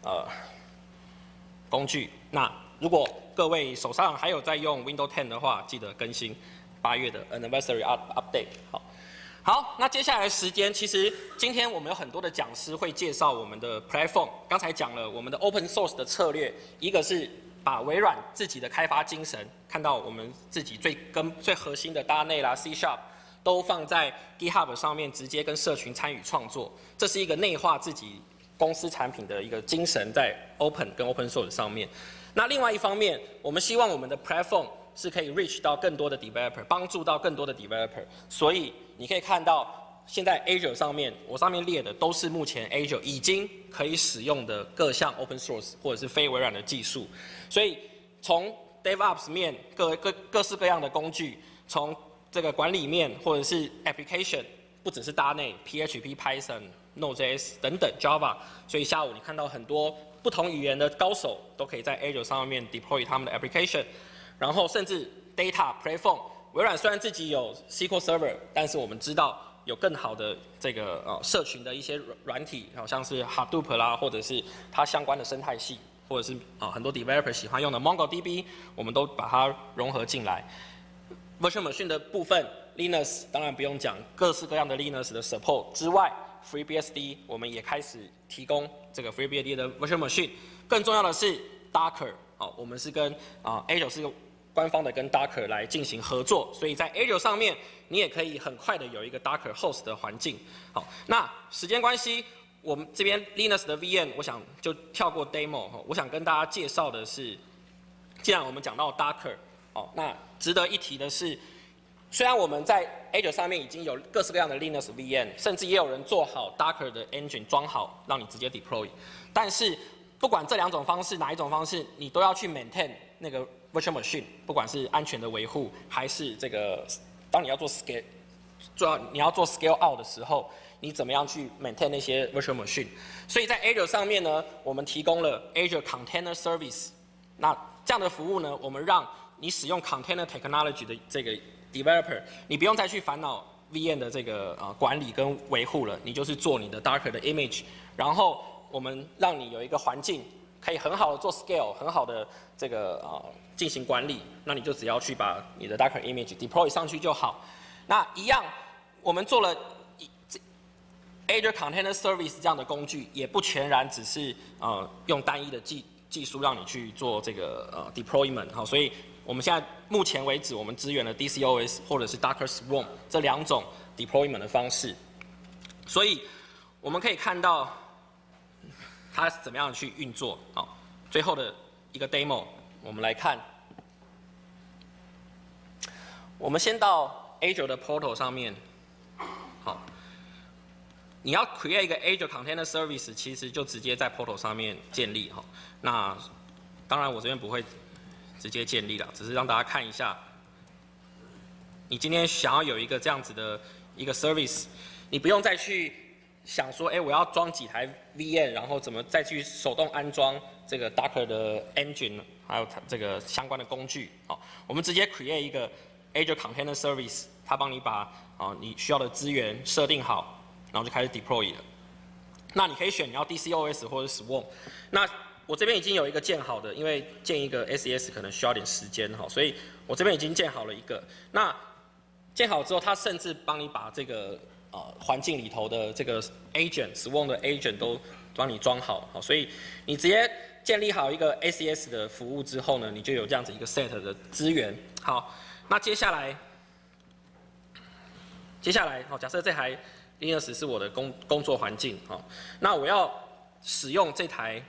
工具。那如果各位手上还有在用 Windows 10的话，记得更新8月的 Anniversary Update。好，那接下来的时间，其实今天我们有很多的讲师会介绍我们的 platform。刚才讲了我们的 Open Source 的策略，一个是把微软自己的开发精神，看到我们自己最核心的 .NET 啦、C# 都放在 GitHub 上面，直接跟社群参与创作，这是一个内化自己公司产品的一个精神在 Open 跟 Open Source 上面。那另外一方面，我们希望我们的 platform 是可以 reach 到更多的 developer， 帮助到更多的 developer。所以你可以看到，现在 Azure 上面，我上面列的都是目前 Azure 已经可以使用的各项 Open Source 或者是非微软的技术。所以从 DevOps 面各式各样的工具，从这个管理面或者是 application， 不只是.NET、PHP、Python、Node.js 等等 Java。所以下午你看到很多不同语言的高手都可以在 Azure 上面 deploy 他们的 application， 然后甚至 data platform， 微软虽然自己有 SQL Server， 但是我们知道有更好的这个社群的一些软体，好像是 Hadoop 啦，或者是它相关的生态系，或者是很多 developer 喜欢用的 MongoDB， 我们都把它融合进来。Virtual Machine 的部分 ，Linux 当然不用讲，各式各样的 Linux 的 support 之外。FreeBSD 我们也开始提供这个 FreeBSD 的 Virtual Machine， 更重要的是 Docker， 我们是跟Azure 是官方的跟 Docker 来进行合作，所以在 Azure 上面你也可以很快的有一个 Docker host 的环境。好，那时间关系，我们这边 Linux 的 VM 我想就跳过 demo， 我想跟大家介绍的是，既然我们讲到 Docker， 那值得一提的是，虽然我们在 Azure 上面已经有各式各样的 Linux VM， 甚至也有人做好 Docker 的 engine 装好，让你直接 deploy。但是不管这两种方式哪一种方式，你都要去 maintain 那个 virtual machine， 不管是安全的维护，还是这个当你要做 scale out 的时候，你怎么样去 maintain 那些 virtual machine。所以在 Azure 上面呢，我们提供了 Azure Container Service。那这样的服务呢，我们让你使用 container technology 的这个developer， 你不用再去烦恼 VM 的这个管理跟维护了，你就是做你的 Docker 的 image， 然后我们让你有一个环境可以很好的做 scale， 很好的这个进行管理，那你就只要去把你的 Docker image deploy 上去就好。那一样，我们做了Azure Container Service 这样的工具，也不全然只是用单一的技术让你去做这个deployment， 好，所以我们现在目前为止，我们支援了 DCOS 或者是 Docker Swarm 这两种 deployment 的方式，所以我们可以看到它怎么样去运作。好，最后的一个 demo， 我们来看。我们先到 Azure 的 portal 上面，好，你要 create 一个 Azure Container Service， 其实就直接在 portal 上面建立哈。那当然我这边不会直接建立了，只是让大家看一下，你今天想要有一个这样子的一个 service， 你不用再去想说，我要装几台 VM， 然后怎么再去手动安装这个 Docker 的 engine， 还有这个相关的工具。好，我们直接 create 一个 Azure Container Service， 它帮你把你需要的资源设定好，然后就开始 deploy 了。那你可以选你要 DCOS 或者 Swarm。那我这边已经有一个建好的，因为建一个 SES 可能需要点时间哈，所以我这边已经建好了一个。那建好之后，它甚至帮你把这个环境里头的这个 agent Swarm 的 agent 都帮你装好，所以你直接建立好一个 SES 的服务之后呢，你就有这样子一个 set 的资源。好，那接下来假设这台 Linux 是我的工作环境，那我要使用这台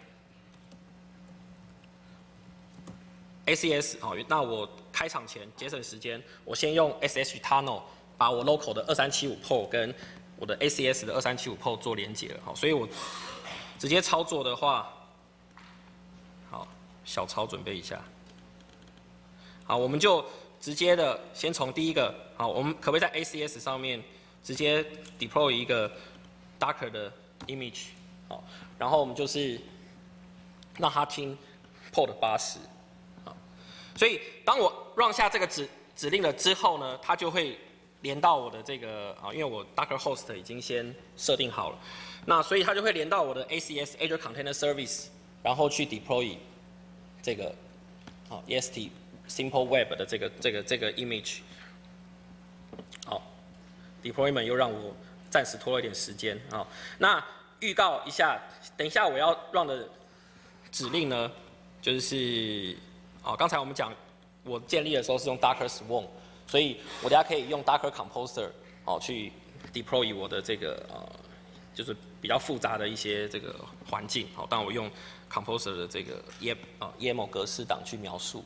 SES， 那我开场前节省时间，我先用 SSH Tunnel 把我 local 的2375 port 跟我的 ACS 的2375 port 做连接了，所以我直接操作的话，好，小抄准备一下，好，我们就直接的先从第一个，好，我们可不可以在 ACS 上面直接 deploy 一个 Docker 的 image， 好，然后我们就是让它听 port 80，好，所以当我 run 下这个指令了之后呢，它就会连到我的这个啊，因为我 Docker host 已经先设定好了，那所以它就会连到我的 ACS Azure Container Service， 然后去 deploy 这个啊 EST Simple Web 的这个 image， 好 ，deployment 又让我暂时拖了一点时间啊。那预告一下，等一下我要 run 的指令呢，就是啊，刚才我们讲我建立的时候是用 Docker Swarm， 所以我等下可以用 Docker Composer 哦去 deploy 我的这个就是比较复杂的一些这个环境，好，但我用 Composer 的这个YAML 格式档去描述。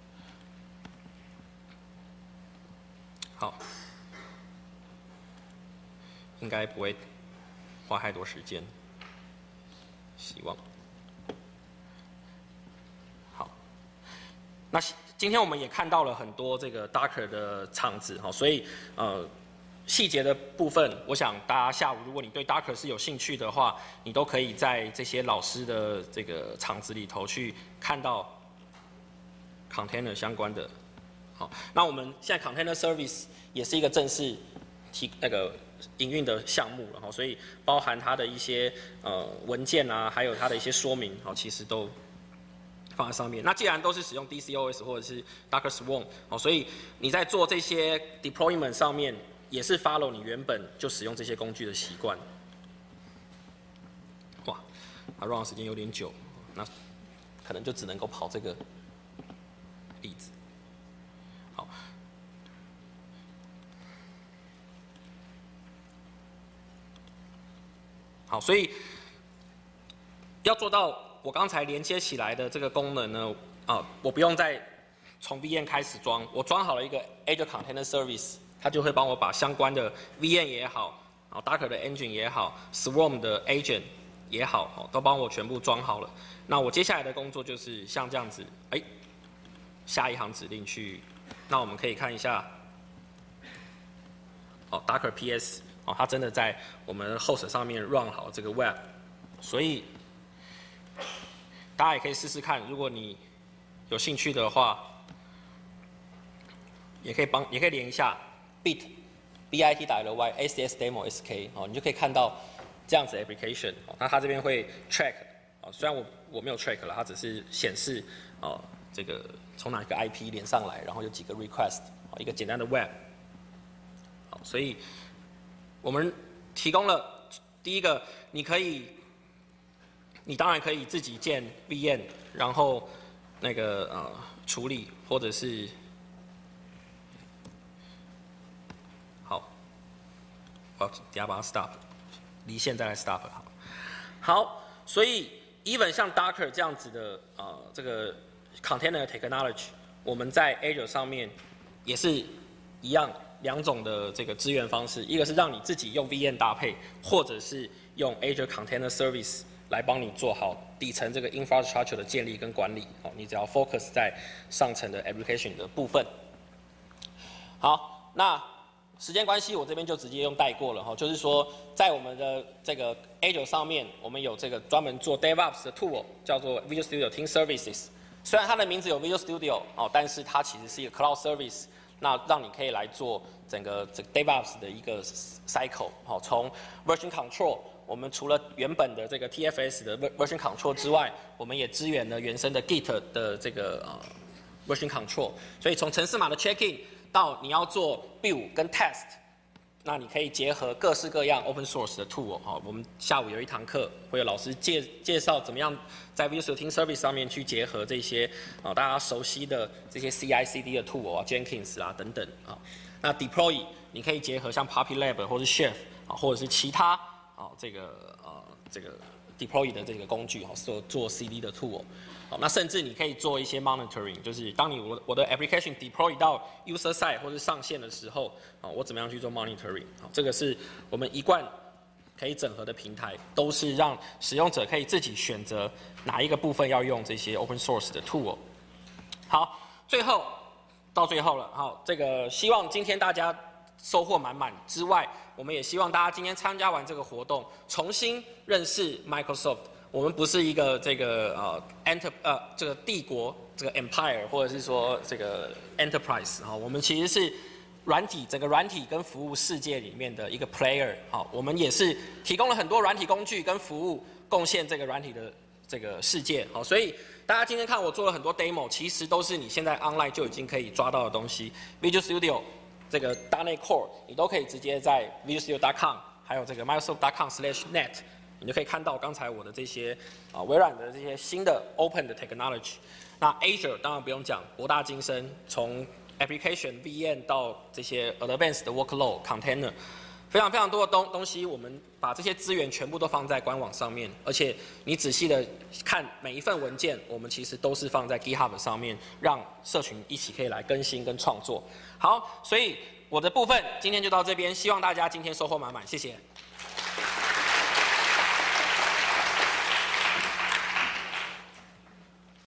好，应该不会花太多时间，希望。好，那今天我们也看到了很多这个 Docker 的场子，好，所以细节的部分，我想大家下午如果你对 Docker 是有兴趣的话，你都可以在这些老师的这个场子里头去看到 container 相关的。好，那我们现在 Container Service 也是一个正式营运的项目了哈，所以包含它的一些文件啊，还有它的一些说明，好，其实都放在上面。那既然都是使用 DCOS 或者是 Docker Swarm， 好，所以你在做这些 deployment 上面也是 follow 你原本就使用这些工具的习惯。哇，run 的时间有点久，那可能就只能够跑这个例子。好，好，所以要做到我刚才连接起来的这个功能呢，我不用再从 VM 开始装，我装好了一个 Azure Container Service， 它就会帮我把相关的 VM 也好，Docker 的 Engine 也好 ，Swarm 的 Agent 也好，都帮我全部装好了。那我接下来的工作就是像这样子，下一行指令去。那我们可以看一下，Docker PS， 它真的在我们 host 上面 run 好这个 web， 所以大家也可以试试看，如果你有兴趣的话，也可以连一下 bit.ly ACS demo SK， 你就可以看到这样子的 application， 那它这边会 track， 虽然我没有 track 了，它只是显示这个从哪个 IP 连上来，然后有几个 request， 一个简单的 web。好，所以我们提供了第一个，你当然可以自己建 VM， 然后处理，或者是好，我等下把它 stop， 离线再来 stop 好，所以 even 像 Docker 这样子的这个 container technology， 我们在 Azure 上面也是一样两种的这个支援方式，一个是让你自己用 VM 搭配，或者是用 Azure Container Service 来帮你做好底层这个 infrastructure 的建立跟管理。好，你只要 focus 在上层的 application 的部分。好，那时间关系，我这边就直接用带过了哈，就是说在我们的这个 Azure 上面，我们有这个专门做 DevOps 的 tool， 叫做 Visual Studio Team Services。虽然它的名字有 Visual Studio 但是它其实是一个 Cloud Service， 那让你可以来做整个DevOps 的一个 cycle。从 Version Control， 我们除了原本的这个 TFS 的 Version Control 之外，我们也支援了原生的 Git 的这个Version Control。所以从程式码的 Check-in 到你要做 Build 跟 Test， 那你可以结合各式各样 Open Source 的 tool。我们下午有一堂课，会有老师介绍怎么样在 Visual Team Service 上面去结合这些大家熟悉的这些 CI/CD 的 tool Jenkins 等等那 Deploy 你可以结合像 Puppy Lab 或是 Chef 或者是其他这个 Deploy 的这个工具做 CD 的 tool。那甚至你可以做一些 monitoring， 就是当我的 application deploy 到 user side 或是上线的时候，我怎么样去做 monitoring？ 这个是我们一贯可以整合的平台，都是让使用者可以自己选择哪一个部分要用这些 open source 的 tool。好，最后到最后了，好，这个希望今天大家收获满满之外，我们也希望大家今天参加完这个活动，重新认识 Microsoft。我们不是一个这个这个帝国这个 empire， 或者是说这个 enterprise 哈，我们其实是整个软体跟服务世界里面的一个 player。好，我们也是提供了很多软体工具跟服务，贡献这个软体的这个世界。好，所以大家今天看我做了很多 demo， 其实都是你现在 online 就已经可以抓到的东西。Visual Studio 这个 .NET Core 你都可以直接在 visualstudio.com 还有这个 microsoft.com/net 你就可以看到刚才我的这些微软的这些新的 open 的 technology。那 Azure 当然不用讲，博大精深，从 application VM 到这些 advanced 的 workload container， 非常非常多的东西，我们把这些资源全部都放在官网上面，而且你仔细的看每一份文件，我们其实都是放在 GitHub 上面，让社群一起可以来更新跟创作。好，所以我的部分今天就到这边，希望大家今天收获满满，谢谢。